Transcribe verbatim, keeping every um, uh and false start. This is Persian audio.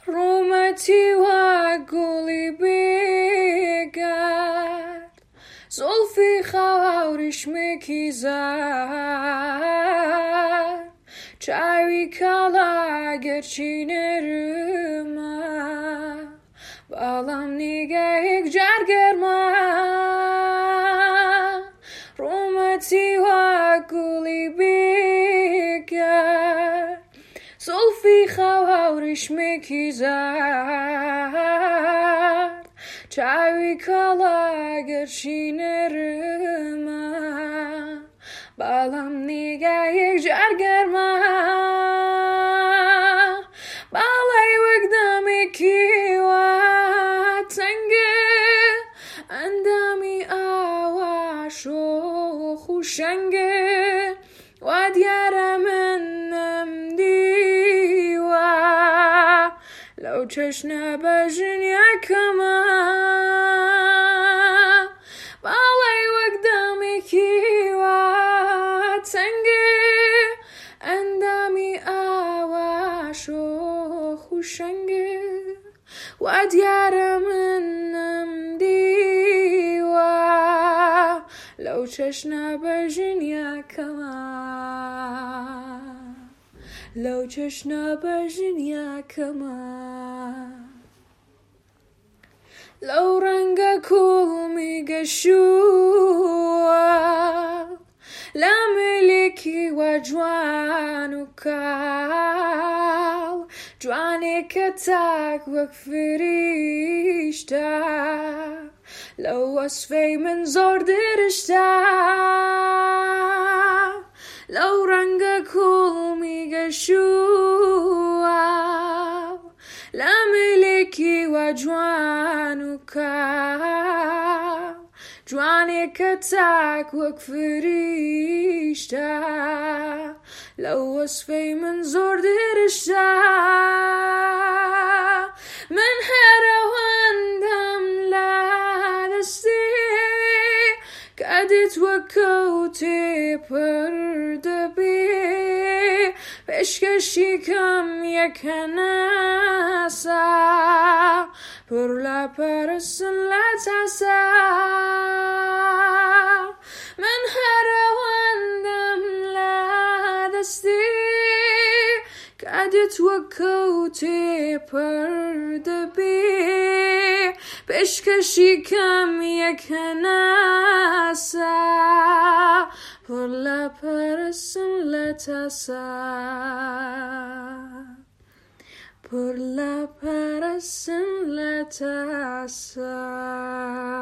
رومتی و گلی بگرد زلفی خواهرش مکیزد چاوی کالا گرچی نرمه بالام نگه جرگرمه رومتی و گلی بگرد زلفی خواهرش مکیزد چاوی کالا گرچی نرمه بالام نگه جرگرمه بالای وقدمی کی و تنگه اندامی آواش و خوشنگه و دیار منم دیوه لو چشنا بجن یکمه بالای وقدمی کی و تنگه اندامی آواش و خوشنگه و دیار منم دیوه لو چشنا بجن یکمه لو چشنا بجن یکمه لو رنگ کل میگشوه لا ملکی و جوان و کال جوانی کتاک وک فریشته لو وصفی من زور درشته لو رنگ کل میگشوه لا ملکی و جوان و کال جوانی کتاک وک فریشته لو وصفی من زور درشته من هروندم لدستی کدت وکوتی پرده بی پیشکشی کم یک نسا پر لپرسن لتسا من هروندم لدستی کدت وکوتی پرده بی پیشکشی کم یک نسا پر لپرسن لتسا پر لپرسن لتسا